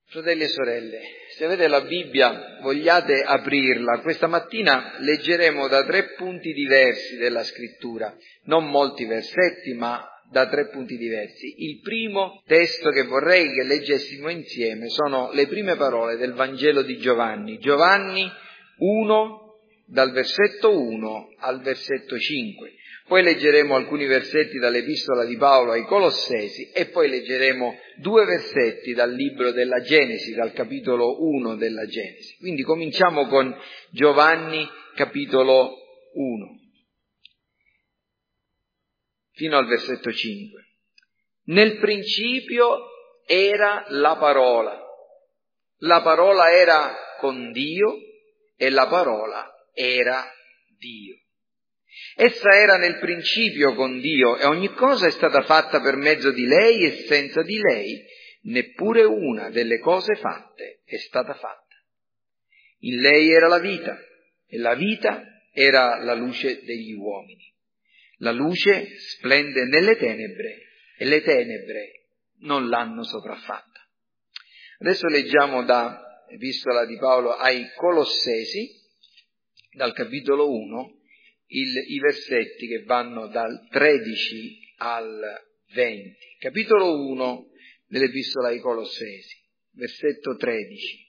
Fratelli e sorelle, se avete la Bibbia, vogliate aprirla. Questa mattina leggeremo da 3 punti diversi della Scrittura, non molti versetti, ma da 3 punti diversi. Il primo testo che vorrei che leggessimo insieme sono le prime parole del Vangelo di Giovanni. Giovanni 1, dal versetto 1 al versetto 5. Poi leggeremo alcuni versetti dall'Epistola di Paolo ai Colossesi e poi leggeremo 2 versetti dal libro della Genesi, dal capitolo 1 della Genesi. Quindi cominciamo con Giovanni capitolo 1, fino al versetto 5. Nel principio era la parola era con Dio e la parola era Dio. Essa era nel principio con Dio e ogni cosa è stata fatta per mezzo di lei e senza di lei neppure una delle cose fatte è stata fatta. In lei era la vita e la vita era la luce degli uomini. La luce splende nelle tenebre e le tenebre non l'hanno sopraffatta. Adesso leggiamo da Epistola di Paolo ai Colossesi, dal capitolo 1, i versetti che vanno dal 13 al 20. Capitolo 1 dell'Epistola ai Colossesi, versetto 13.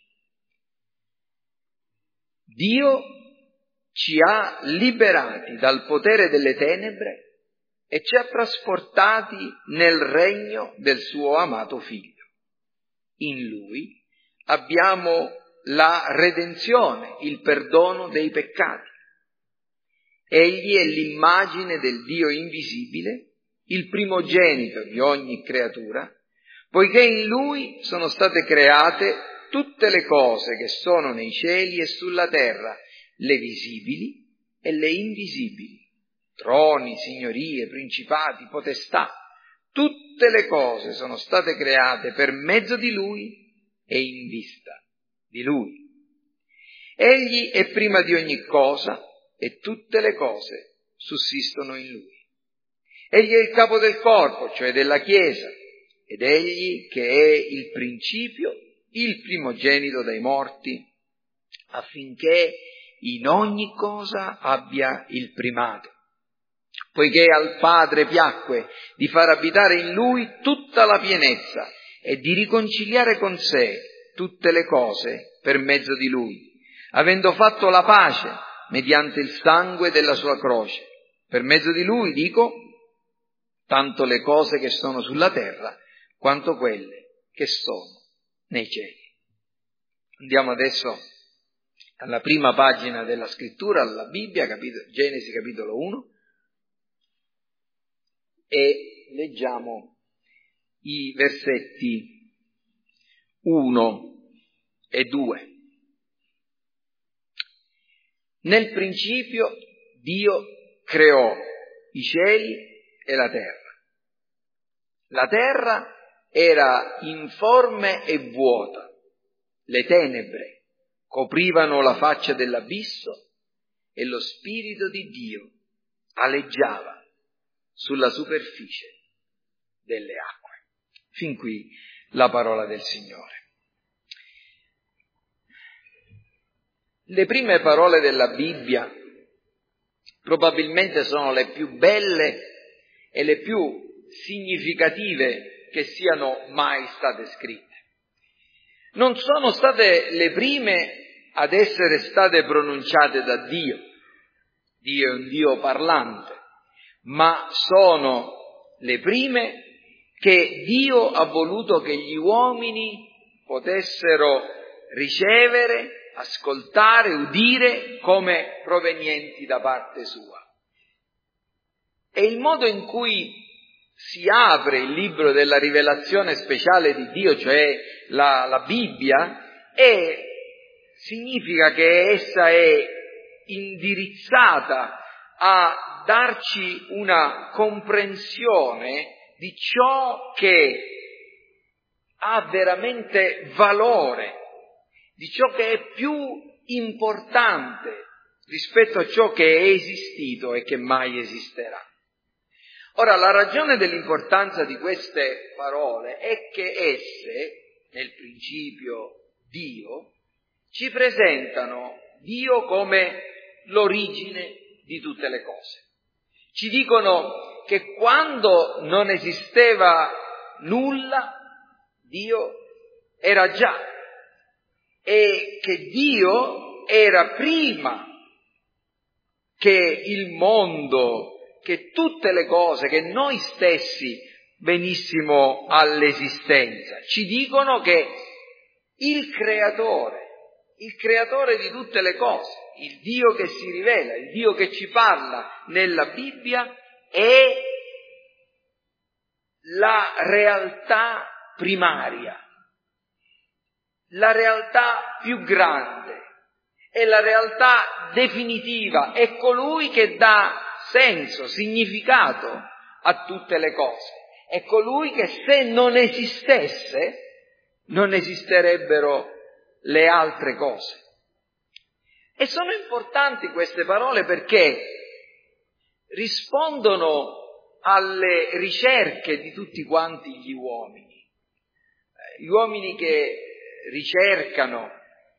Dio ci ha liberati dal potere delle tenebre e ci ha trasportati nel regno del suo amato Figlio. In Lui abbiamo la redenzione, il perdono dei peccati. Egli è l'immagine del Dio invisibile, il primogenito di ogni creatura, poiché in Lui sono state create tutte le cose che sono nei cieli e sulla terra, le visibili e le invisibili, troni, signorie, principati, potestà. Tutte le cose sono state create per mezzo di Lui e in vista di Lui. Egli è prima di ogni cosa e tutte le cose sussistono in Lui. Egli è il capo del corpo, cioè della Chiesa, ed egli che è il principio, il primogenito dai morti, affinché in ogni cosa abbia il primato. Poiché al Padre piacque di far abitare in Lui tutta la pienezza e di riconciliare con sé tutte le cose per mezzo di Lui, avendo fatto la pace mediante il sangue della sua croce. Per mezzo di Lui, dico, tanto le cose che sono sulla terra, quanto quelle che sono nei cieli. Andiamo adesso alla prima pagina della Scrittura, alla Bibbia, Genesi capitolo 1, e leggiamo i versetti 1 e 2. Nel principio Dio creò i cieli e la terra. La terra era informe e vuota, le tenebre coprivano la faccia dell'abisso e lo Spirito di Dio aleggiava sulla superficie delle acque. Fin qui la parola del Signore. Le prime parole della Bibbia probabilmente sono le più belle e le più significative che siano mai state scritte. Non sono state le prime ad essere state pronunciate da Dio. Dio è un Dio parlante, ma sono le prime che Dio ha voluto che gli uomini potessero ricevere, ascoltare, udire come provenienti da parte sua. E il modo in cui si apre il libro della rivelazione speciale di Dio, cioè la Bibbia, significa che essa è indirizzata a darci una comprensione di ciò che ha veramente valore, di ciò che è più importante rispetto a ciò che è esistito e che mai esisterà. Ora, la ragione dell'importanza di queste parole è che esse nel principio Dio, ci presentano Dio come l'origine di tutte le cose. Ci dicono che quando non esisteva nulla, Dio era già, e che Dio era prima che il mondo, che tutte le cose, che noi stessi venissimo all'esistenza. Ci dicono che il creatore di tutte le cose, il Dio che si rivela, il Dio che ci parla nella Bibbia, è la realtà primaria, la realtà più grande, è la realtà definitiva, è colui che dà senso, significato a tutte le cose, è colui che se non esistesse non esisterebbero le altre cose. E sono importanti queste parole perché rispondono alle ricerche di tutti quanti gli uomini che ricercano,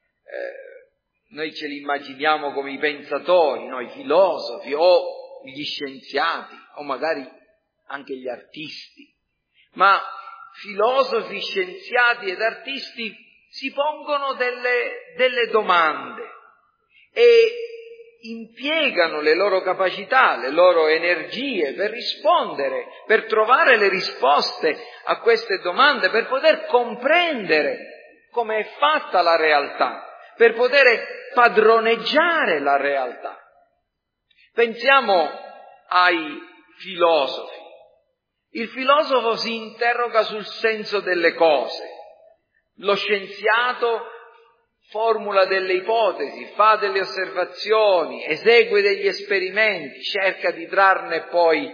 noi ce li immaginiamo come i pensatori, no? I filosofi o gli scienziati o magari anche gli artisti, ma filosofi, scienziati ed artisti si pongono delle domande e impiegano le loro capacità, le loro energie per rispondere, per trovare le risposte a queste domande, per poter comprendere come è fatta la realtà, per poter padroneggiare la realtà. Pensiamo ai filosofi. Il filosofo si interroga sul senso delle cose, lo scienziato formula delle ipotesi, fa delle osservazioni, esegue degli esperimenti, cerca di trarne poi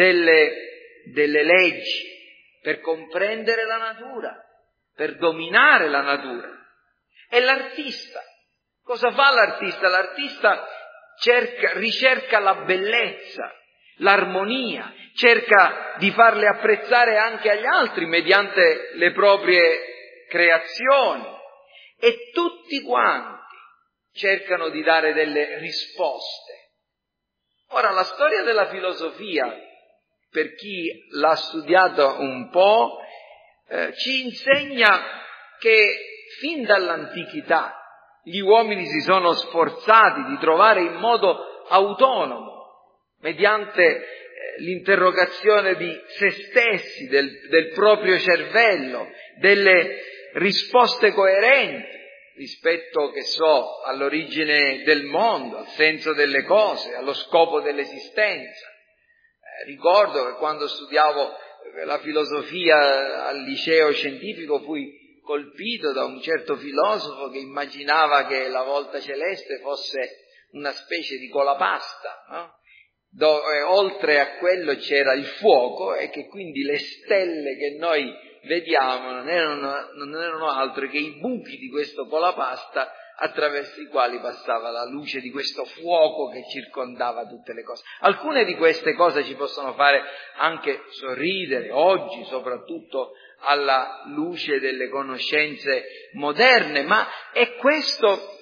delle leggi per comprendere la natura, per dominare la natura. E l'artista, cosa fa l'artista? L'artista ricerca la bellezza, l'armonia, cerca di farle apprezzare anche agli altri mediante le proprie creazioni. E tutti quanti cercano di dare delle risposte. Ora, la storia della filosofia, per chi l'ha studiata un po', ci insegna che fin dall'antichità gli uomini si sono sforzati di trovare in modo autonomo, mediante l'interrogazione di se stessi, del proprio cervello, delle risposte coerenti rispetto, all'origine del mondo, al senso delle cose, allo scopo dell'esistenza. Ricordo che quando studiavo la filosofia al liceo scientifico fui colpito da un certo filosofo che immaginava che la volta celeste fosse una specie di colapasta, no? Dove oltre a quello c'era il fuoco e che quindi le stelle che noi vediamo non erano altro che i buchi di questo colapasta attraverso i quali passava la luce di questo fuoco che circondava tutte le cose. Alcune di queste cose ci possono fare anche sorridere oggi, soprattutto alla luce delle conoscenze moderne, ma è questo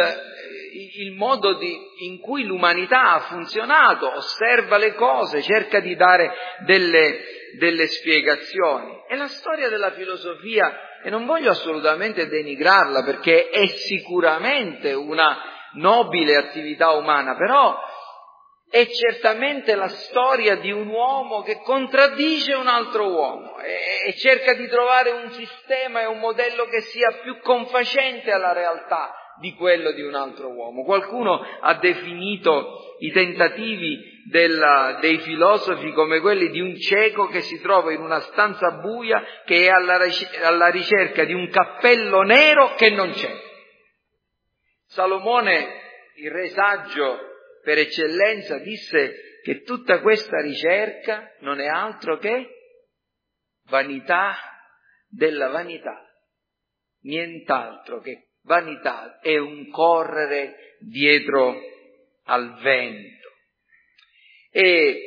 il modo in cui l'umanità ha funzionato, osserva le cose, cerca di dare delle spiegazioni. E la storia della filosofia, e non voglio assolutamente denigrarla perché è sicuramente una nobile attività umana, però è certamente la storia di un uomo che contraddice un altro uomo e cerca di trovare un sistema e un modello che sia più confacente alla realtà di quello di un altro uomo. Qualcuno ha definito i tentativi dei filosofi come quelli di un cieco che si trova in una stanza buia, che è alla ricerca di un cappello nero che non c'è. Salomone, il re saggio per eccellenza, disse che tutta questa ricerca non è altro che vanità della vanità, nient'altro che vanità, è un correre dietro al vento. E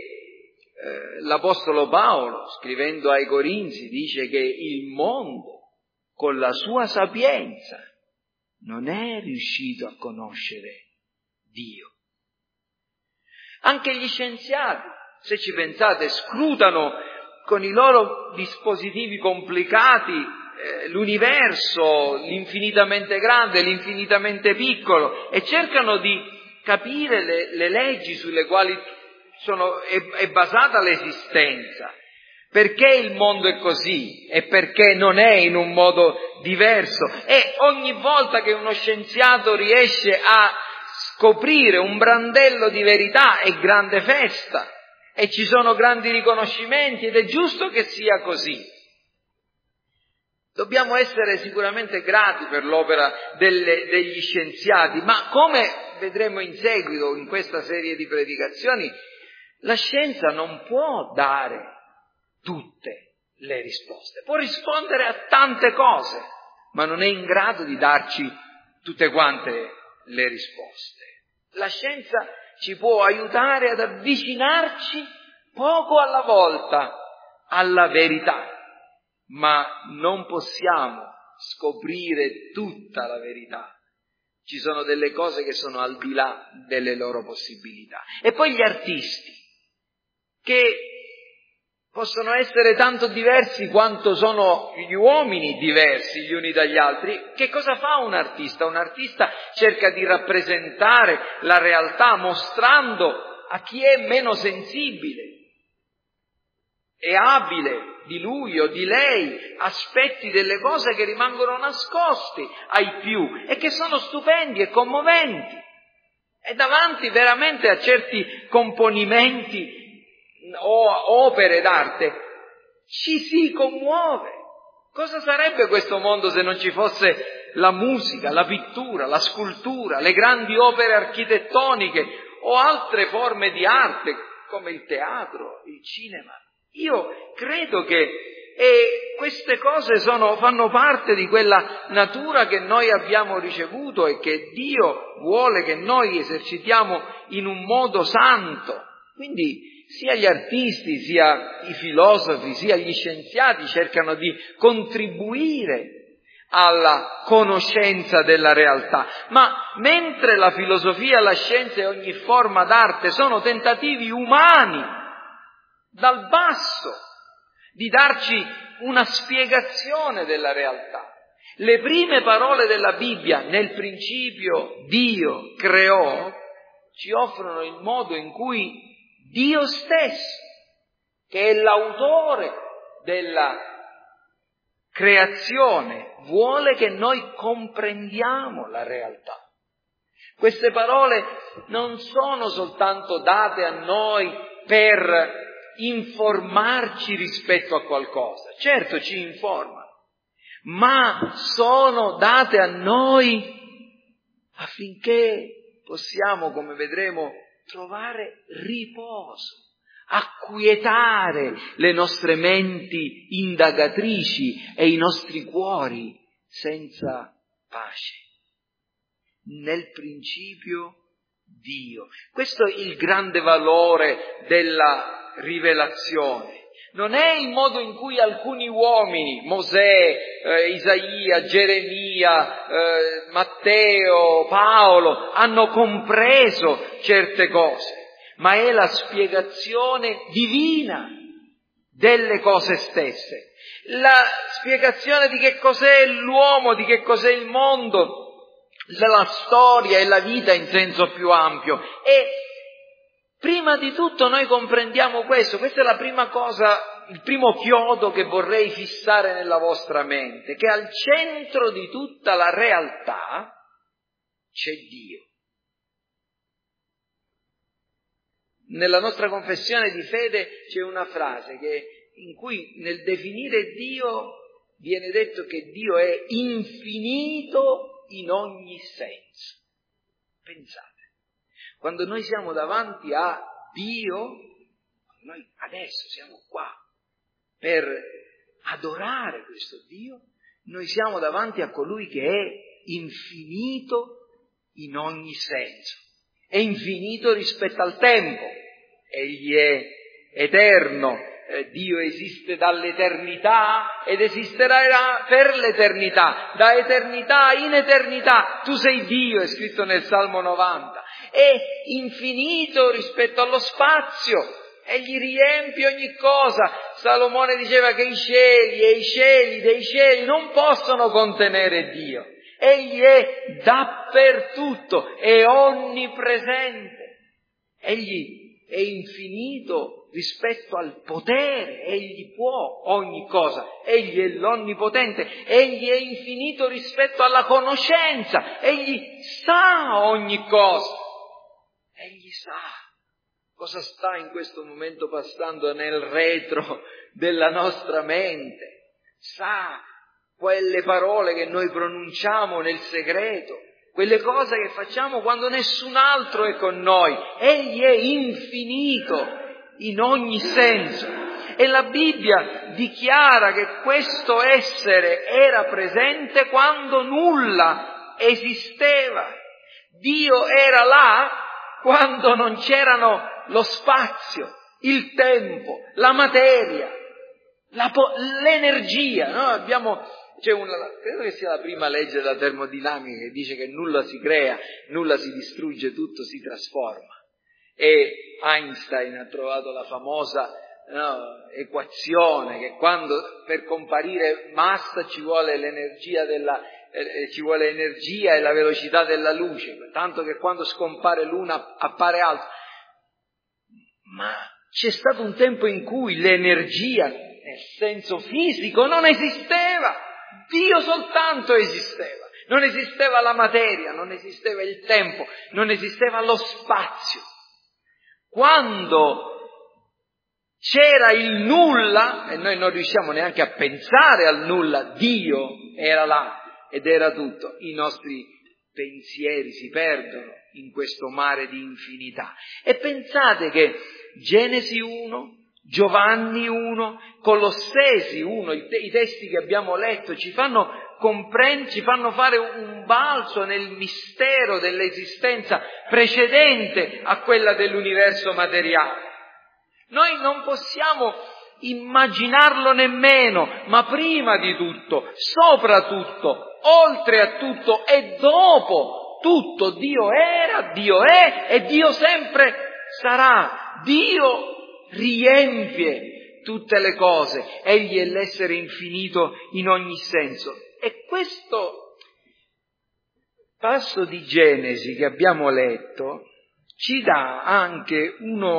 l'Apostolo Paolo, scrivendo ai Corinzi, dice che il mondo con la sua sapienza, non è riuscito a conoscere Dio. Anche gli scienziati, se ci pensate, scrutano con i loro dispositivi complicati l'universo, l'infinitamente grande, l'infinitamente piccolo, e cercano di capire le leggi sulle quali è basata l'esistenza. Perché il mondo è così e perché non è in un modo diverso? E ogni volta che uno scienziato riesce a scoprire un brandello di verità è grande festa e ci sono grandi riconoscimenti, ed è giusto che sia così. Dobbiamo essere sicuramente grati per l'opera degli scienziati, ma come vedremo in seguito in questa serie di predicazioni, la scienza non può dare tutte le risposte. Può rispondere a tante cose, ma non è in grado di darci tutte quante le risposte. La scienza ci può aiutare ad avvicinarci poco alla volta alla verità, ma non possiamo scoprire tutta la verità. Ci sono delle cose che sono al di là delle loro possibilità. E poi gli artisti, che possono essere tanto diversi quanto sono gli uomini diversi gli uni dagli altri. Che cosa fa un artista? Un artista cerca di rappresentare la realtà mostrando a chi è meno sensibile e abile di lui o di lei aspetti delle cose che rimangono nascosti ai più e che sono stupendi e commoventi. E davanti veramente a certi componimenti o opere d'arte ci si commuove. Cosa sarebbe questo mondo se non ci fosse la musica, la pittura, la scultura, le grandi opere architettoniche o altre forme di arte come il teatro, il cinema? Io credo che queste cose fanno parte di quella natura che noi abbiamo ricevuto e che Dio vuole che noi esercitiamo in un modo santo. Quindi sia gli artisti, sia i filosofi, sia gli scienziati cercano di contribuire alla conoscenza della realtà. Ma mentre la filosofia, la scienza e ogni forma d'arte sono tentativi umani, dal basso, di darci una spiegazione della realtà. Le prime parole della Bibbia, nel principio Dio creò, ci offrono il modo in cui Dio stesso, che è l'autore della creazione, vuole che noi comprendiamo la realtà. Queste parole non sono soltanto date a noi per informarci rispetto a qualcosa. Certo ci informano, ma sono date a noi affinché possiamo, come vedremo, trovare riposo, acquietare le nostre menti indagatrici e i nostri cuori senza pace. Nel principio Dio. Questo è il grande valore della rivelazione. Non è il modo in cui alcuni uomini, Mosè, Isaia, Geremia, Matteo, Paolo, hanno compreso certe cose, ma è la spiegazione divina delle cose stesse. La spiegazione di che cos'è l'uomo, di che cos'è il mondo, la storia e la vita in senso più ampio. E prima di tutto noi comprendiamo questo. Questa è la prima cosa, il primo chiodo che vorrei fissare nella vostra mente, che al centro di tutta la realtà c'è Dio. Nella nostra confessione di fede c'è una frase in cui nel definire Dio viene detto che Dio è infinito in ogni senso. Pensate, quando noi siamo davanti a Dio, noi adesso siamo qua per adorare questo Dio, noi siamo davanti a colui che è infinito in ogni senso, è infinito rispetto al tempo, egli è eterno Dio esiste dall'eternità ed esisterà per l'eternità, da eternità in eternità. Tu sei Dio, è scritto nel Salmo 90, è infinito rispetto allo spazio, egli riempie ogni cosa. Salomone diceva che i cieli e i cieli dei cieli non possono contenere Dio. Egli è dappertutto, è onnipresente. Egli è infinito rispetto al potere, egli può ogni cosa, egli è l'onnipotente, egli è infinito rispetto alla conoscenza, egli sa ogni cosa, egli sa cosa sta in questo momento passando nel retro della nostra mente, sa quelle parole che noi pronunciamo nel segreto, quelle cose che facciamo quando nessun altro è con noi. Egli è infinito in ogni senso. E la Bibbia dichiara che questo essere era presente quando nulla esisteva. Dio era là quando non c'erano lo spazio, il tempo, la materia, l'energia. No? Credo che sia la prima legge della termodinamica che dice che nulla si crea, nulla si distrugge, tutto si trasforma. E Einstein ha trovato la famosa equazione che quando per comparire massa ci vuole l'energia e la velocità della luce, tanto che quando scompare l'una appare altro. Ma c'è stato un tempo in cui l'energia nel senso fisico non esisteva. Dio soltanto esisteva, non esisteva la materia, non esisteva il tempo, non esisteva lo spazio. Quando c'era il nulla, e noi non riusciamo neanche a pensare al nulla, Dio era là ed era tutto. I nostri pensieri si perdono in questo mare di infinità. E pensate che Genesi 1, Giovanni 1, Colossesi 1, i testi che abbiamo letto ci fanno fare un balzo nel mistero dell'esistenza precedente a quella dell'universo materiale. Noi non possiamo immaginarlo nemmeno, ma prima di tutto, sopra tutto, oltre a tutto e dopo tutto, Dio era, Dio è e Dio sempre sarà. Dio riempie tutte le cose, egli è l'essere infinito in ogni senso. E questo passo di Genesi che abbiamo letto ci dà anche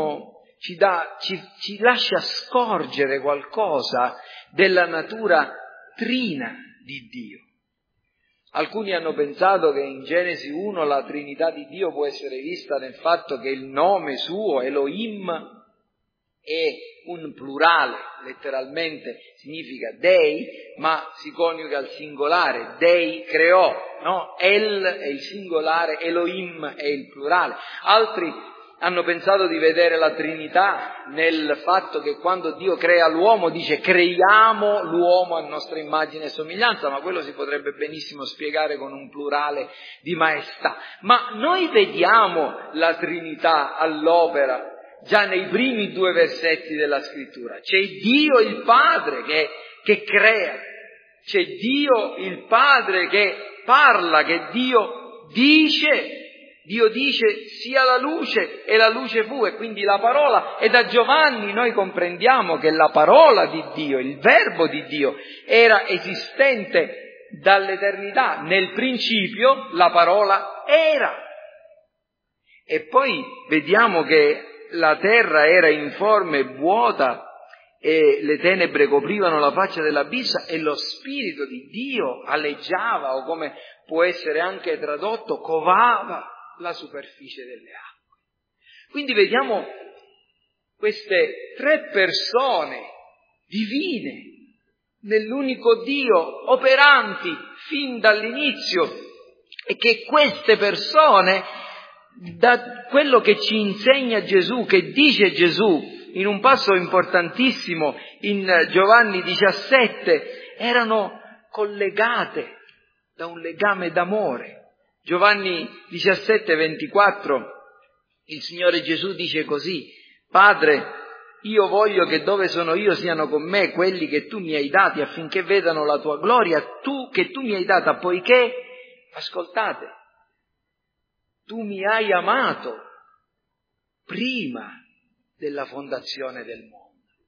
ci lascia scorgere qualcosa della natura trina di Dio. Alcuni hanno pensato che in Genesi 1 la Trinità di Dio può essere vista nel fatto che il nome suo, Elohim, è un plurale, letteralmente significa Dei, ma si coniuga al singolare, Dei creò, no? El è il singolare, Elohim è il plurale. Altri hanno pensato di vedere la Trinità nel fatto che quando Dio crea l'uomo dice creiamo l'uomo a nostra immagine e somiglianza, ma quello si potrebbe benissimo spiegare con un plurale di maestà. Ma noi vediamo la Trinità all'opera già nei primi 2 versetti della Scrittura. C'è Dio il Padre che crea, c'è Dio il Padre che parla, che Dio dice sia la luce e la luce fu, e quindi la parola. E da Giovanni noi comprendiamo che la parola di Dio, il verbo di Dio, era esistente dall'eternità. Nel principio la parola era. E poi vediamo che la terra era informe e vuota e le tenebre coprivano la faccia dell'abisso e lo Spirito di Dio aleggiava, o come può essere anche tradotto, covava la superficie delle acque. Quindi vediamo queste 3 persone divine nell'unico Dio, operanti fin dall'inizio, e che queste persone, da quello che ci insegna Gesù, che dice Gesù in un passo importantissimo in Giovanni 17, erano collegate da un legame d'amore. Giovanni 17, 24, il Signore Gesù dice così: Padre, io voglio che dove sono io siano con me quelli che tu mi hai dati affinché vedano la tua gloria, che tu mi hai data, poiché, ascoltate, tu mi hai amato prima della fondazione del mondo.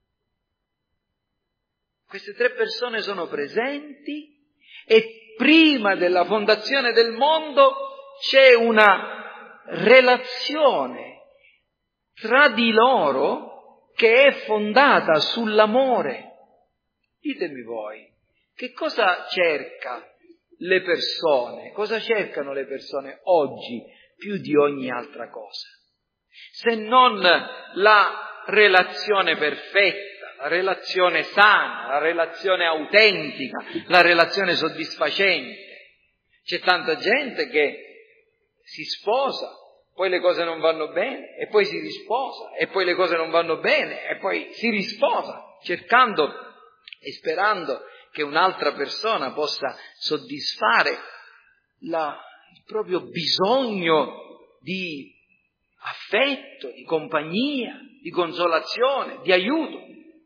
Queste tre persone sono presenti e prima della fondazione del mondo c'è una relazione tra di loro che è fondata sull'amore. Ditemi voi, che cosa cerca le persone? Cosa cercano le persone oggi più di ogni altra cosa? Se non la relazione perfetta, la relazione sana, la relazione autentica, la relazione soddisfacente. C'è tanta gente che si sposa, poi le cose non vanno bene, e poi si risposa, e poi le cose non vanno bene, e poi si risposa, cercando e sperando che un'altra persona possa soddisfare il proprio bisogno di affetto, di compagnia, di consolazione, di aiuto.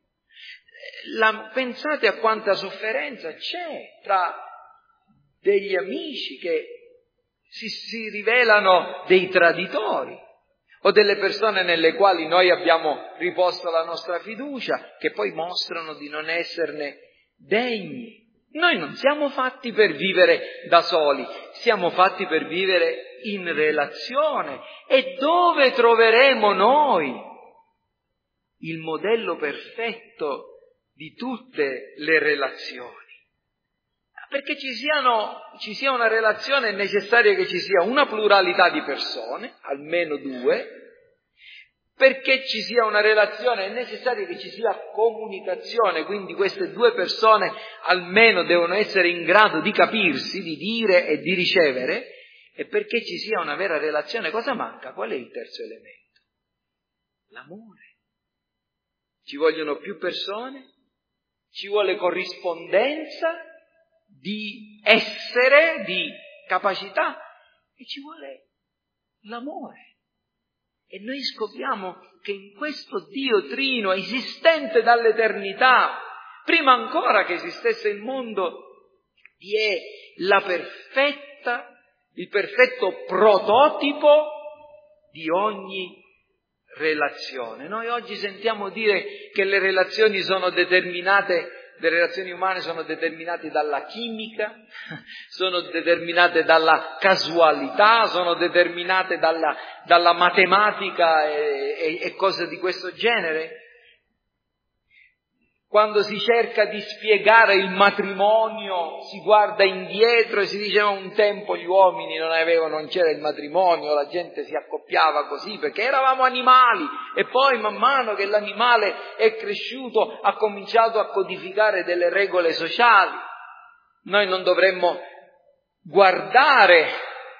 Pensate a quanta sofferenza c'è tra degli amici che si rivelano dei traditori o delle persone nelle quali noi abbiamo riposto la nostra fiducia, che poi mostrano di non esserne degni. Noi non siamo fatti per vivere da soli, siamo fatti per vivere in relazione. E dove troveremo noi il modello perfetto di tutte le relazioni? Perché ci sia una relazione è necessario che ci sia una pluralità di persone, almeno due. Perché ci sia una relazione è necessario che ci sia comunicazione, quindi queste due persone almeno devono essere in grado di capirsi, di dire e di ricevere. E perché ci sia una vera relazione, cosa manca? Qual è il terzo elemento? L'amore. Ci vogliono più persone, ci vuole corrispondenza di essere, di capacità, e ci vuole l'amore. E noi scopriamo che in questo Dio trino, esistente dall'eternità, prima ancora che esistesse il mondo, vi è il perfetto prototipo di ogni relazione. Noi oggi sentiamo dire che le relazioni umane sono determinate dalla chimica, sono determinate dalla casualità, sono determinate dalla matematica e cose di questo genere. Quando si cerca di spiegare il matrimonio, si guarda indietro e si dice no, un tempo gli uomini non c'era il matrimonio, la gente si accoppiava così perché eravamo animali, e poi man mano che l'animale è cresciuto ha cominciato a codificare delle regole sociali. Noi non dovremmo guardare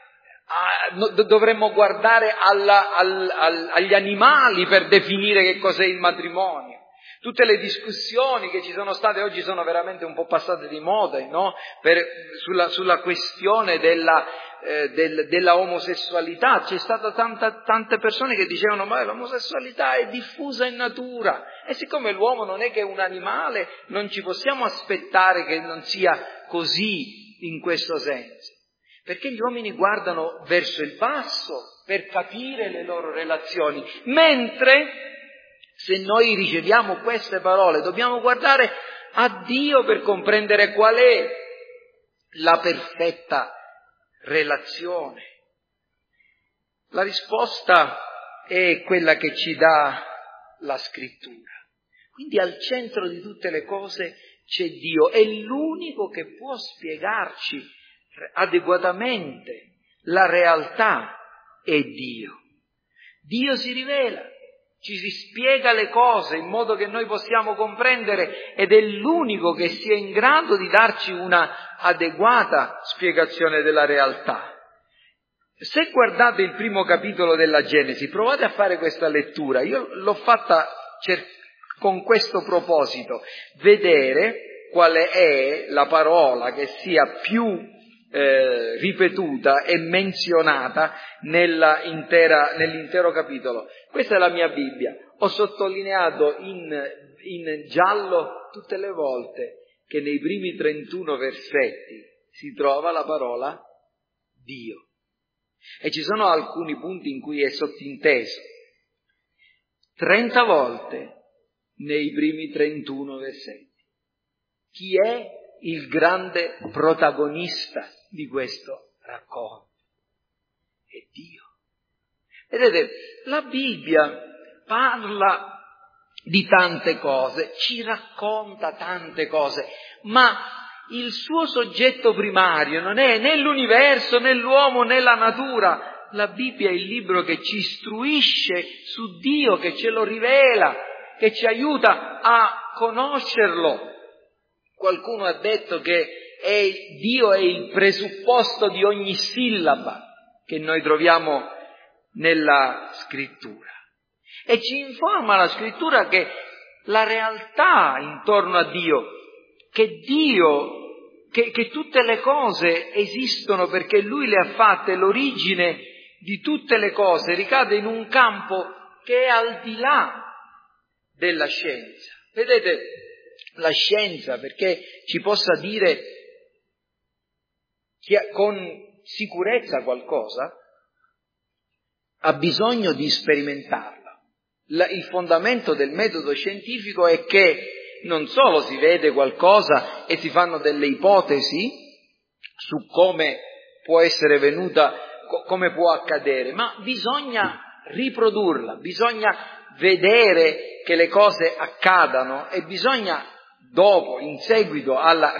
agli animali per definire che cos'è il matrimonio. Tutte le discussioni che ci sono state oggi sono veramente un po' passate di moda, no? Sulla questione della omosessualità. C'è stata tante persone che dicevano ma l'omosessualità è diffusa in natura, e siccome l'uomo non è che un animale, non ci possiamo aspettare che non sia così in questo senso. Perché gli uomini guardano verso il basso per capire le loro relazioni, mentre se noi riceviamo queste parole dobbiamo guardare a Dio per comprendere qual è la perfetta relazione. La risposta è quella che ci dà la Scrittura. Quindi al centro di tutte le cose c'è Dio, è l'unico che può spiegarci adeguatamente la realtà, è Dio. Dio si rivela, ci si spiega le cose in modo che noi possiamo comprendere, ed è l'unico che sia in grado di darci una adeguata spiegazione della realtà. Se guardate il primo capitolo della Genesi, provate a fare questa lettura. Io l'ho fatta con questo proposito, vedere qual è la parola che sia più ripetuta e menzionata nell'intero capitolo. Questa è la mia Bibbia. Ho sottolineato in giallo tutte le volte che nei primi 31 versetti si trova la parola Dio. E ci sono alcuni punti in cui è sottinteso. 30 volte nei primi 31 versetti. Chi è il grande protagonista di questo racconto? È Dio. Vedete, la Bibbia parla di tante cose, ci racconta tante cose, ma il suo soggetto primario non è né l'universo, né l'uomo, né la natura. La Bibbia è il libro che ci istruisce su Dio, che ce lo rivela, che ci aiuta a conoscerlo. Qualcuno ha detto che Dio è il presupposto di ogni sillaba che noi troviamo nella Scrittura. E ci informa la Scrittura che la realtà intorno a Dio, che tutte le cose esistono perché Lui le ha fatte, l'origine di tutte le cose ricade in un campo che è al di là della scienza. Vedete, la scienza, perché ci possa dire con sicurezza qualcosa, ha bisogno di sperimentarla. Il fondamento del metodo scientifico è che non solo si vede qualcosa e si fanno delle ipotesi su come può essere venuta, come può accadere, ma bisogna riprodurla, bisogna vedere che le cose accadano e bisogna dopo, in seguito alla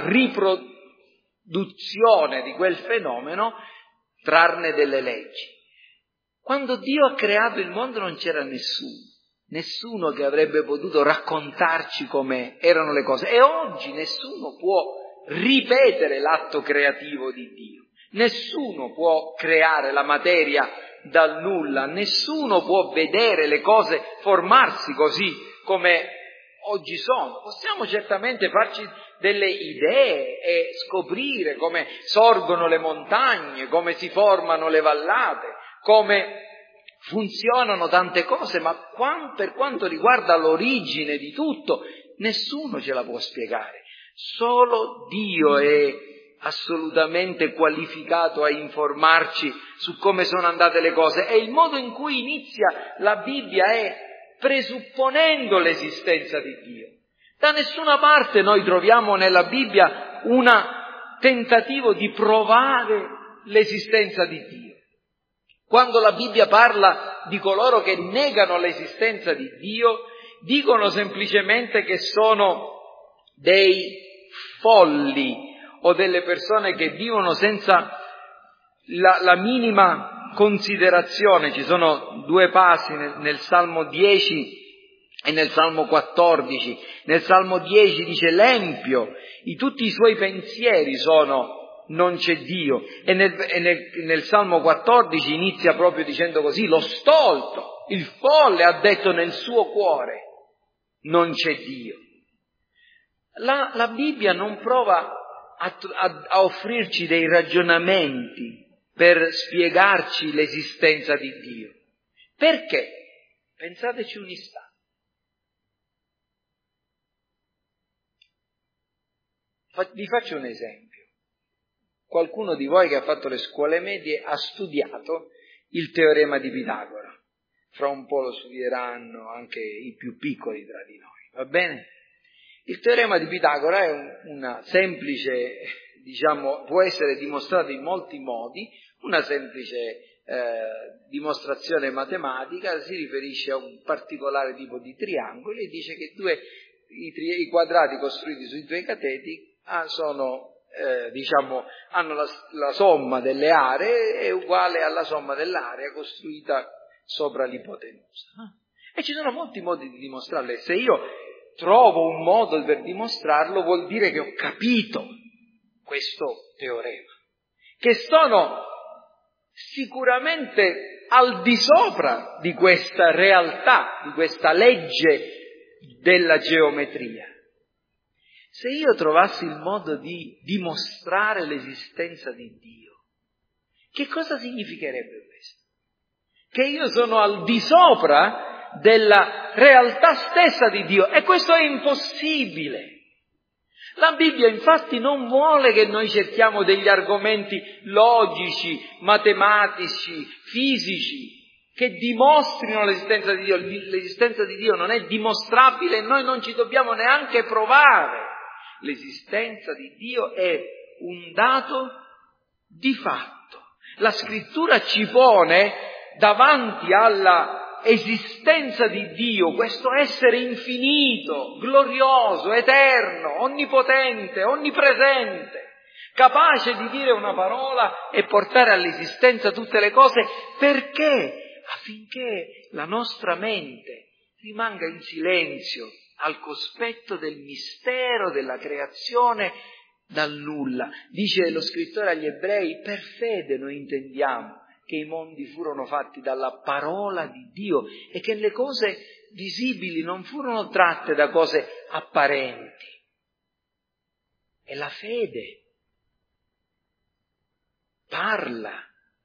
riproduzione di quel fenomeno, trarne delle leggi. Quando Dio ha creato il mondo non c'era nessuno che avrebbe potuto raccontarci come erano le cose. E oggi nessuno può ripetere l'atto creativo di Dio. Nessuno può creare la materia dal nulla. Nessuno può vedere le cose formarsi così come oggi sono. Possiamo certamente farci delle idee e scoprire come sorgono le montagne, come si formano le vallate, come funzionano tante cose, ma per quanto riguarda l'origine di tutto, nessuno ce la può spiegare. Solo Dio è assolutamente qualificato a informarci su come sono andate le cose, e il modo in cui inizia la Bibbia è presupponendo l'esistenza di Dio. Da nessuna parte noi troviamo nella Bibbia un tentativo di provare l'esistenza di Dio. Quando la Bibbia parla di coloro che negano l'esistenza di Dio, dicono semplicemente che sono dei folli o delle persone che vivono senza la minima considerazione. Ci sono due passi nel Salmo 10 e nel Salmo 14. Nel Salmo 10 dice: l'empio, tutti i suoi pensieri sono non c'è Dio, e nel Salmo 14 inizia proprio dicendo così: lo stolto, il folle ha detto nel suo cuore non c'è Dio. La Bibbia non prova a offrirci dei ragionamenti per spiegarci l'esistenza di Dio. Perché? Pensateci un istante. Vi faccio un esempio. Qualcuno di voi che ha fatto le scuole medie ha studiato il teorema di Pitagora. Fra un po' lo studieranno anche i più piccoli tra di noi, va bene? Il teorema di Pitagora è una semplice, può essere dimostrato in molti modi, una semplice dimostrazione matematica. Si riferisce a un particolare tipo di triangoli e dice che i quadrati costruiti sui due cateti hanno la somma delle aree è uguale alla somma dell'area costruita sopra l'ipotenusa. E ci sono molti modi di dimostrarlo, e se io trovo un modo per dimostrarlo vuol dire che ho capito questo teorema, che sono sicuramente al di sopra di questa realtà, di questa legge della geometria. Se io trovassi il modo di dimostrare l'esistenza di Dio, che cosa significherebbe questo? Che io sono al di sopra della realtà stessa di Dio, e questo è impossibile. La Bibbia infatti non vuole che noi cerchiamo degli argomenti logici, matematici, fisici, che dimostrino l'esistenza di Dio. L'esistenza di Dio non è dimostrabile e noi non ci dobbiamo neanche provare. L'esistenza di Dio è un dato di fatto. La Scrittura ci pone davanti alla esistenza di Dio, questo essere infinito, glorioso, eterno, onnipotente, onnipresente, capace di dire una parola e portare all'esistenza tutte le cose. Perché? Affinché la nostra mente rimanga in silenzio al cospetto del mistero della creazione dal nulla. Dice lo scrittore agli Ebrei: per fede noi intendiamo che i mondi furono fatti dalla parola di Dio e che le cose visibili non furono tratte da cose apparenti. E la fede parla.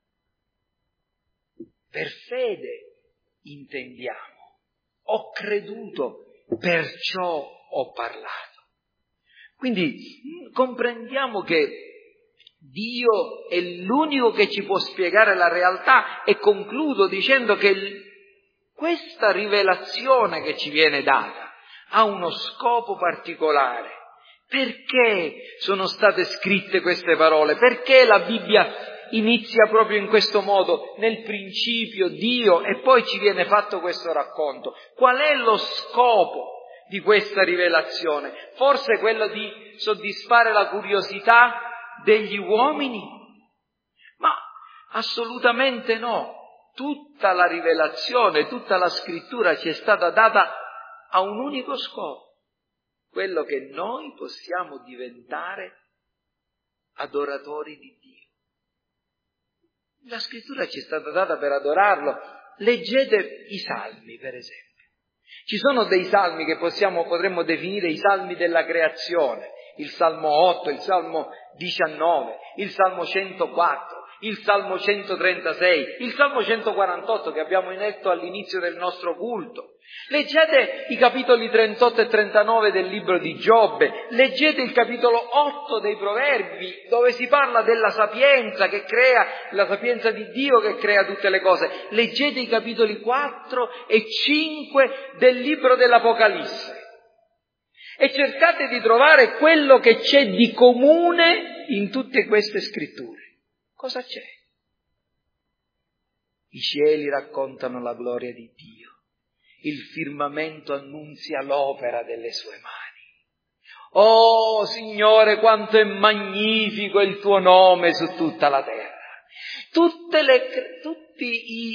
Per fede intendiamo. Ho creduto, perciò ho parlato. Quindi comprendiamo che Dio è l'unico che ci può spiegare la realtà, e concludo dicendo che questa rivelazione che ci viene data ha uno scopo particolare. Perché sono state scritte queste parole? Perché la Bibbia inizia proprio in questo modo, nel principio Dio, e poi ci viene fatto questo racconto? Qual è lo scopo di questa rivelazione? Forse quello di soddisfare la curiosità degli uomini? Ma assolutamente no. Tutta la rivelazione, tutta la Scrittura ci è stata data a un unico scopo, quello che noi possiamo diventare adoratori di Dio. La Scrittura ci è stata data per adorarlo. Leggete i Salmi, per esempio. Ci sono dei salmi che potremmo definire i salmi della creazione. Il Salmo 8, il Salmo 19, il Salmo 104, il Salmo 136, il Salmo 148 che abbiamo letto all'inizio del nostro culto. Leggete i capitoli 38 e 39 del libro di Giobbe, leggete il capitolo 8 dei Proverbi, dove si parla della sapienza che crea, la sapienza di Dio che crea tutte le cose. Leggete i capitoli 4 e 5 del libro dell'Apocalisse e cercate di trovare quello che c'è di comune in tutte queste scritture. Cosa c'è? I cieli raccontano la gloria di Dio. Il firmamento annunzia l'opera delle sue mani. Oh Signore, quanto è magnifico il tuo nome su tutta la terra. Tutti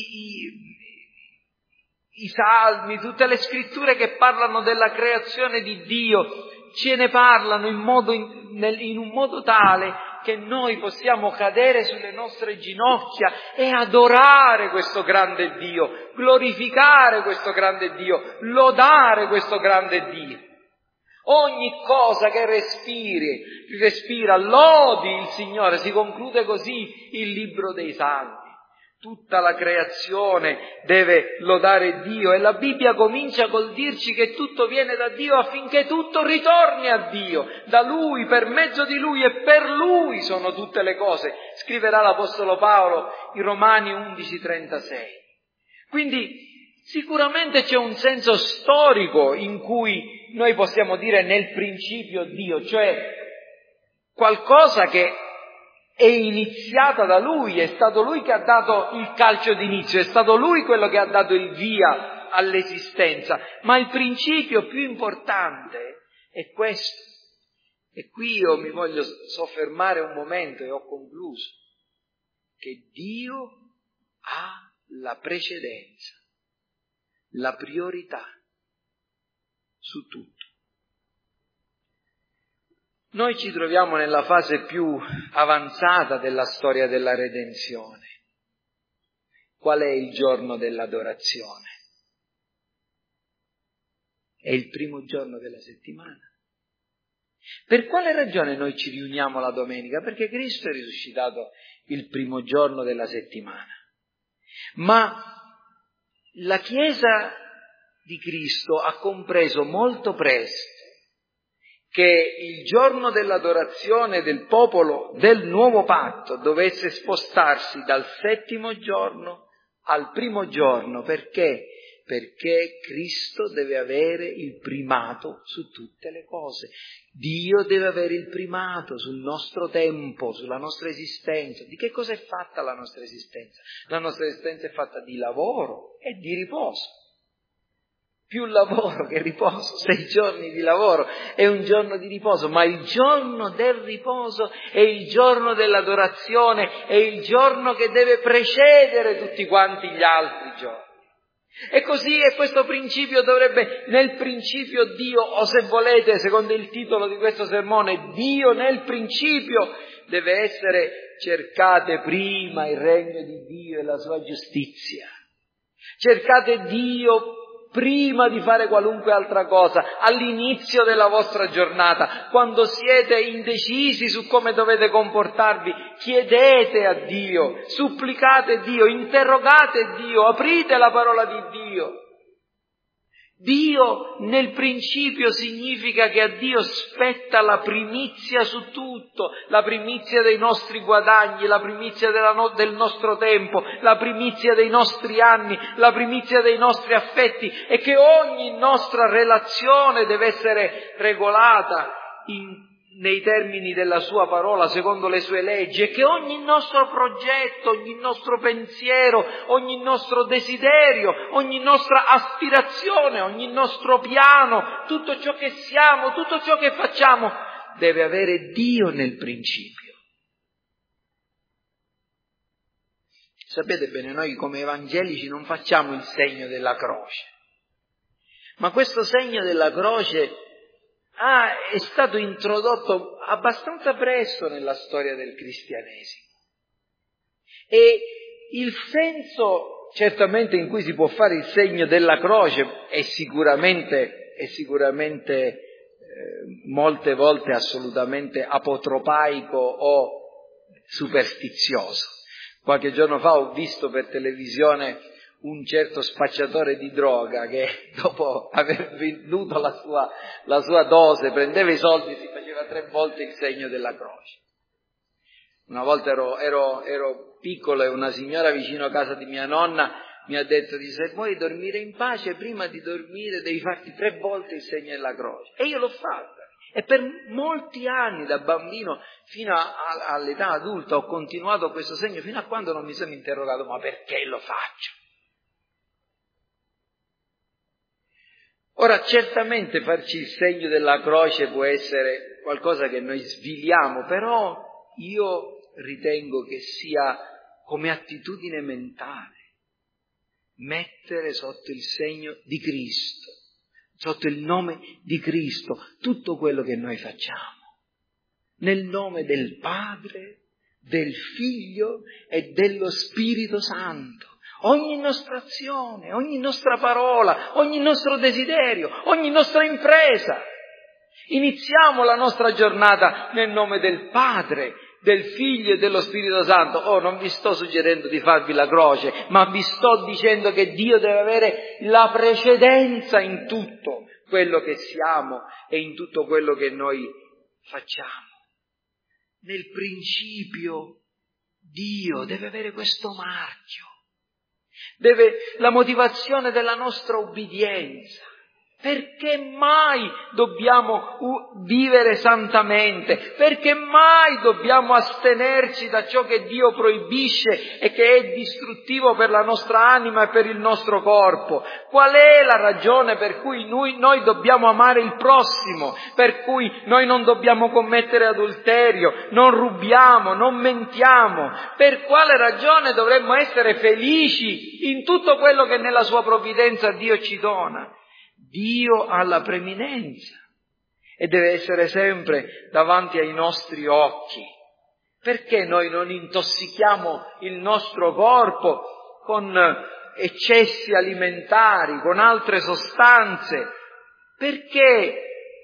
i salmi, tutte le scritture che parlano della creazione di Dio, ce ne parlano in un modo tale che noi possiamo cadere sulle nostre ginocchia e adorare questo grande Dio, glorificare questo grande Dio, lodare questo grande Dio. Ogni cosa che respira, lodi il Signore. Si conclude così il libro dei Salmi. Tutta la creazione deve lodare Dio, e la Bibbia comincia col dirci che tutto viene da Dio affinché tutto ritorni a Dio. Da Lui, per mezzo di Lui e per Lui sono tutte le cose. Scriverà l'Apostolo Paolo in Romani 11:36. Quindi sicuramente c'è un senso storico in cui noi possiamo dire nel principio Dio, cioè qualcosa che è iniziata da Lui, è stato Lui che ha dato il calcio d'inizio, è stato Lui quello che ha dato il via all'esistenza, ma il principio più importante è questo. E qui io mi voglio soffermare un momento e ho concluso, che Dio ha la precedenza, la priorità su tutto. Noi ci troviamo nella fase più avanzata della storia della redenzione. Qual è il giorno dell'adorazione? È il primo giorno della settimana. Per quale ragione noi ci riuniamo la domenica? Perché Cristo è risuscitato il primo giorno della settimana. Ma la Chiesa di Cristo ha compreso molto presto che il giorno dell'adorazione del popolo del nuovo patto dovesse spostarsi dal 7° giorno al 1° giorno. Perché? Perché Cristo deve avere il primato su tutte le cose. Dio deve avere il primato sul nostro tempo, sulla nostra esistenza. Di che cosa è fatta la nostra esistenza? La nostra esistenza è fatta di lavoro e di riposo. Più lavoro che riposo, 6 giorni di lavoro e 1 giorno di riposo, ma il giorno del riposo è il giorno dell'adorazione, è il giorno che deve precedere tutti quanti gli altri giorni. E così è questo principio dovrebbe, nel principio Dio, o se volete, secondo il titolo di questo sermone, Dio nel principio deve essere: cercate prima il regno di Dio e la sua giustizia. Cercate Dio prima di fare qualunque altra cosa, all'inizio della vostra giornata, quando siete indecisi su come dovete comportarvi, chiedete a Dio, supplicate Dio, interrogate Dio, aprite la parola di Dio. Dio nel principio significa che a Dio spetta la primizia su tutto, la primizia dei nostri guadagni, la primizia del nostro tempo, la primizia dei nostri anni, la primizia dei nostri affetti, e che ogni nostra relazione deve essere regolata nei termini della sua parola, secondo le sue leggi, e che ogni nostro progetto, ogni nostro pensiero, ogni nostro desiderio, ogni nostra aspirazione, ogni nostro piano, tutto ciò che siamo, tutto ciò che facciamo, deve avere Dio nel principio. Sapete bene, noi come evangelici non facciamo il segno della croce, ma questo segno della croce è stato introdotto abbastanza presto nella storia del cristianesimo. E il senso certamente in cui si può fare il segno della croce è sicuramente molte volte assolutamente apotropaico o superstizioso. Qualche giorno fa ho visto per televisione un certo spacciatore di droga che dopo aver venduto la sua dose prendeva i soldi e si faceva 3 volte il segno della croce. Una volta ero piccolo e una signora vicino a casa di mia nonna mi ha detto: se vuoi dormire in pace, prima di dormire devi farti 3 volte il segno della croce. E io l'ho fatto. E per molti anni, da bambino fino all'età adulta, ho continuato questo segno fino a quando non mi sono interrogato: ma perché lo faccio? Ora, certamente farci il segno della croce può essere qualcosa che noi sviliamo, però io ritengo che sia come attitudine mentale mettere sotto il segno di Cristo, sotto il nome di Cristo, tutto quello che noi facciamo, nel nome del Padre, del Figlio e dello Spirito Santo. Ogni nostra azione, ogni nostra parola, ogni nostro desiderio, ogni nostra impresa. Iniziamo la nostra giornata nel nome del Padre, del Figlio e dello Spirito Santo. Non vi sto suggerendo di farvi la croce, ma vi sto dicendo che Dio deve avere la precedenza in tutto quello che siamo e in tutto quello che noi facciamo. Nel principio Dio deve avere questo marchio. La motivazione della nostra obbedienza. Perché mai dobbiamo vivere santamente? Perché mai dobbiamo astenerci da ciò che Dio proibisce e che è distruttivo per la nostra anima e per il nostro corpo? Qual è la ragione per cui noi dobbiamo amare il prossimo? Per cui noi non dobbiamo commettere adulterio, non rubiamo, non mentiamo? Per quale ragione dovremmo essere felici in tutto quello che nella sua provvidenza Dio ci dona? Dio ha la preminenza e deve essere sempre davanti ai nostri occhi. Perché noi non intossichiamo il nostro corpo con eccessi alimentari, con altre sostanze? Perché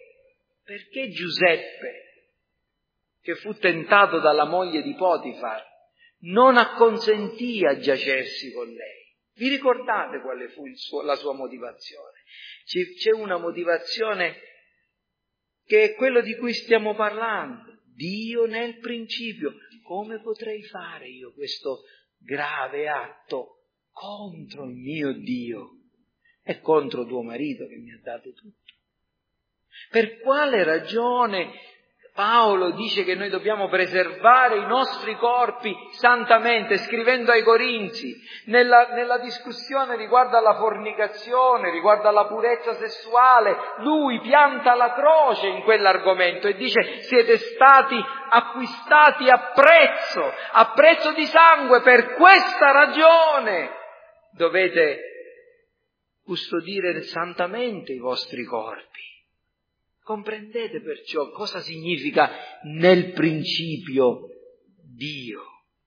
Giuseppe, che fu tentato dalla moglie di Potifar, non acconsentì a giacersi con lei? Vi ricordate quale fu la sua motivazione? C'è una motivazione che è quello di cui stiamo parlando. Dio nel principio. Come potrei fare io questo grave atto contro il mio Dio e contro tuo marito che mi ha dato tutto? Per quale ragione Paolo dice che noi dobbiamo preservare i nostri corpi santamente, scrivendo ai Corinzi, nella discussione riguardo alla fornicazione, riguardo alla purezza sessuale, lui pianta la croce in quell'argomento e dice: siete stati acquistati a prezzo di sangue, per questa ragione dovete custodire santamente i vostri corpi. Comprendete perciò cosa significa nel principio Dio?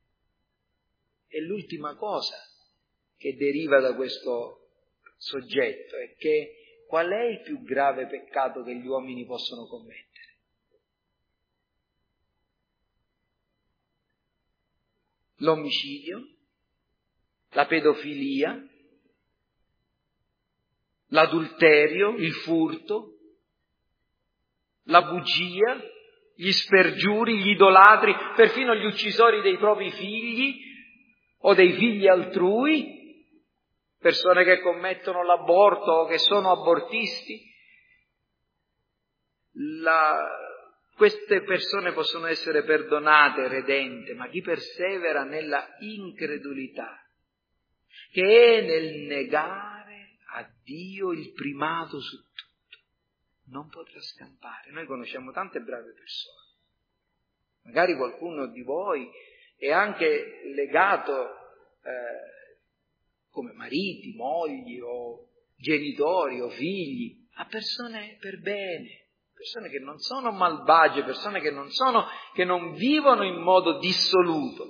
E l'ultima cosa che deriva da questo soggetto è che qual è il più grave peccato che gli uomini possono commettere? L'omicidio, la pedofilia, l'adulterio, il furto, la bugia, gli spergiuri, gli idolatri, perfino gli uccisori dei propri figli o dei figli altrui, persone che commettono l'aborto o che sono abortisti. Queste persone possono essere perdonate, redente, ma chi persevera nella incredulità, che è nel negare a Dio il primato su tutto, non potrà scampare. Noi conosciamo tante brave persone, magari qualcuno di voi è anche legato come mariti, mogli o genitori o figli a persone per bene, persone che non sono malvagie, persone che non vivono in modo dissoluto.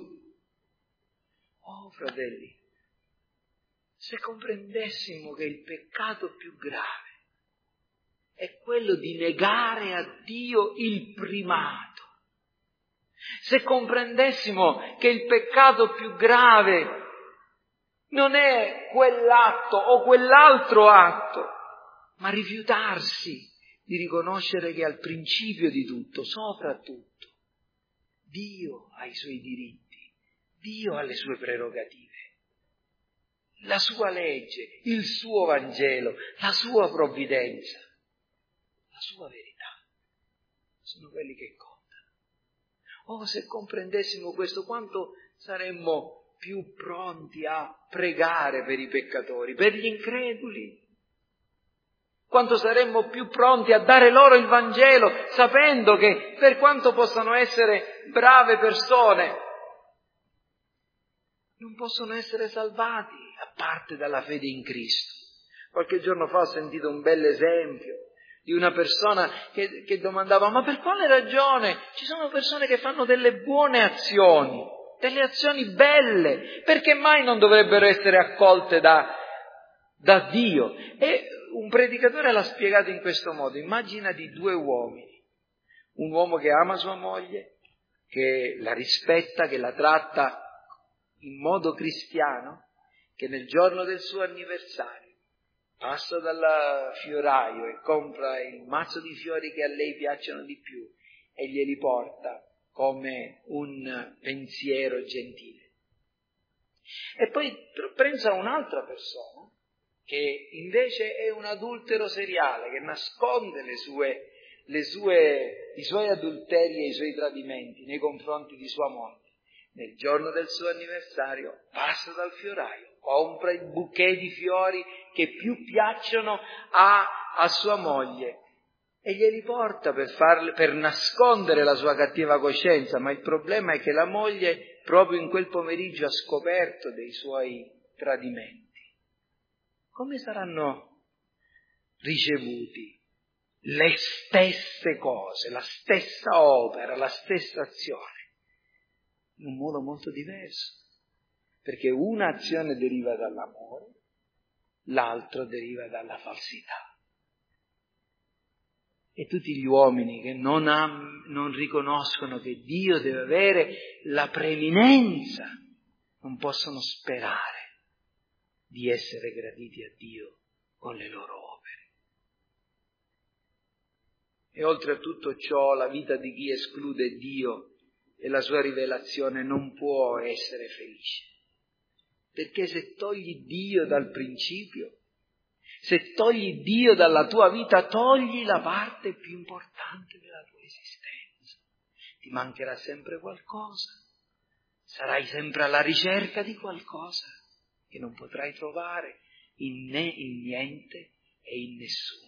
Oh fratelli, se comprendessimo che il peccato più grave è quello di negare a Dio il primato. Se comprendessimo che il peccato più grave non è quell'atto o quell'altro atto, ma rifiutarsi di riconoscere che al principio di tutto, sopra tutto, Dio ha i suoi diritti, Dio ha le sue prerogative, la sua legge, il suo Vangelo, la sua provvidenza. La sua verità sono quelli che contano. Oh, se comprendessimo questo, quanto saremmo più pronti a pregare per i peccatori, per gli increduli, quanto saremmo più pronti a dare loro il Vangelo, sapendo che per quanto possano essere brave persone, non possono essere salvati a parte dalla fede in Cristo. Qualche giorno fa ho sentito un bel esempio di una persona che domandava: ma per quale ragione ci sono persone che fanno delle buone azioni, delle azioni belle, perché mai non dovrebbero essere accolte da Dio? E un predicatore l'ha spiegato in questo modo: immaginati due uomini, un uomo che ama sua moglie, che la rispetta, che la tratta in modo cristiano, che nel giorno del suo anniversario passa dal fioraio e compra il mazzo di fiori che a lei piacciono di più e glieli porta come un pensiero gentile. E poi pensa a un'altra persona che invece è un adultero seriale, che nasconde i suoi adulteri e i suoi tradimenti nei confronti di sua moglie. Nel giorno del suo anniversario passa dal fioraio, compra i bouquet di fiori che più piacciono a sua moglie e glieli porta per nascondere la sua cattiva coscienza. Ma il problema è che la moglie proprio in quel pomeriggio ha scoperto dei suoi tradimenti. Come saranno ricevuti le stesse cose, la stessa opera, la stessa azione? In un modo molto diverso, perché una azione deriva dall'amore, l'altro deriva dalla falsità. E tutti gli uomini che non riconoscono che Dio deve avere la preeminenza non possono sperare di essere graditi a Dio con le loro opere. E oltre a tutto ciò, la vita di chi esclude Dio e la sua rivelazione non può essere felice. Perché se togli Dio dal principio, se togli Dio dalla tua vita, togli la parte più importante della tua esistenza. Ti mancherà sempre qualcosa, sarai sempre alla ricerca di qualcosa che non potrai trovare in niente e in nessuno.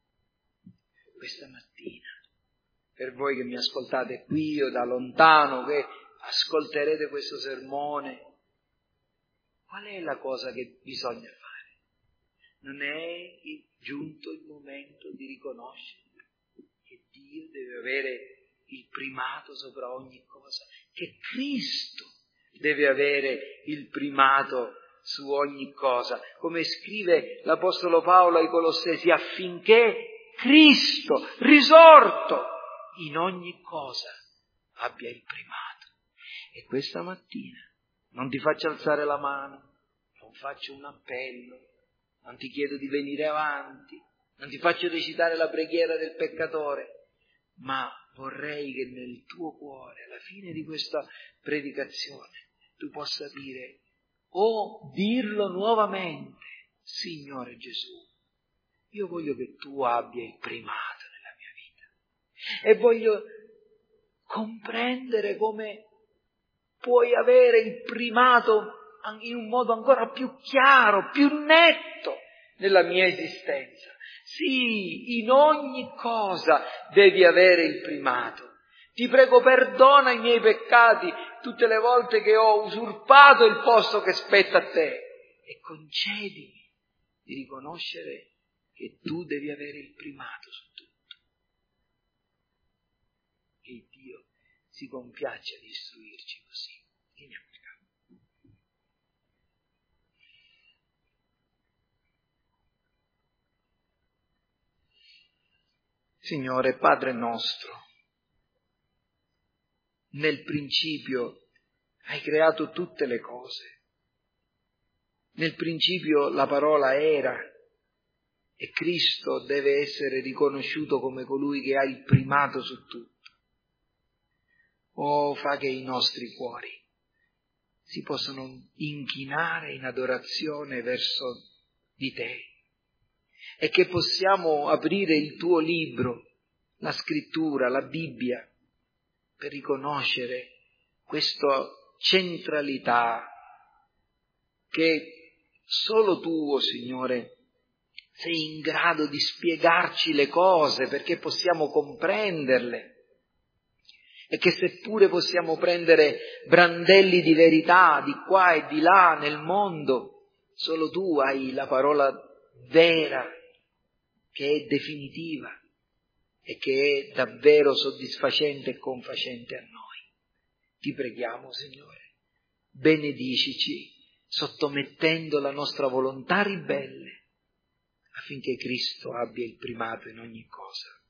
Questa mattina, per voi che mi ascoltate qui o da lontano, che ascolterete questo sermone, qual è la cosa che bisogna fare? Non è giunto il momento di riconoscere che Dio deve avere il primato sopra ogni cosa, che Cristo deve avere il primato su ogni cosa, come scrive l'Apostolo Paolo ai Colossesi, affinché Cristo, risorto in ogni cosa, abbia il primato. E questa mattina non ti faccio alzare la mano, non faccio un appello, non ti chiedo di venire avanti, non ti faccio recitare la preghiera del peccatore, ma vorrei che nel tuo cuore, alla fine di questa predicazione, tu possa dire o dirlo nuovamente: Signore Gesù, io voglio che tu abbia il primato nella mia vita e voglio comprendere come puoi avere il primato in un modo ancora più chiaro, più netto nella mia esistenza. Sì, in ogni cosa devi avere il primato. Ti prego, perdona i miei peccati tutte le volte che ho usurpato il posto che spetta a te e concedimi di riconoscere che tu devi avere il primato su tutto. Che Dio si compiaccia di istruirci così. Finiamo il canto. Signore, Padre nostro, nel principio hai creato tutte le cose. Nel principio la parola era e Cristo deve essere riconosciuto come colui che ha il primato su tutto. Oh, fa che i nostri cuori si possano inchinare in adorazione verso di te e che possiamo aprire il tuo libro, la scrittura, la Bibbia, per riconoscere questa centralità che solo tu, oh Signore, sei in grado di spiegarci le cose perché possiamo comprenderle e che seppure possiamo prendere brandelli di verità di qua e di là nel mondo, solo tu hai la parola vera che è definitiva e che è davvero soddisfacente e confacente a noi. Ti preghiamo, Signore, benedicici sottomettendo la nostra volontà ribelle affinché Cristo abbia il primato in ogni cosa.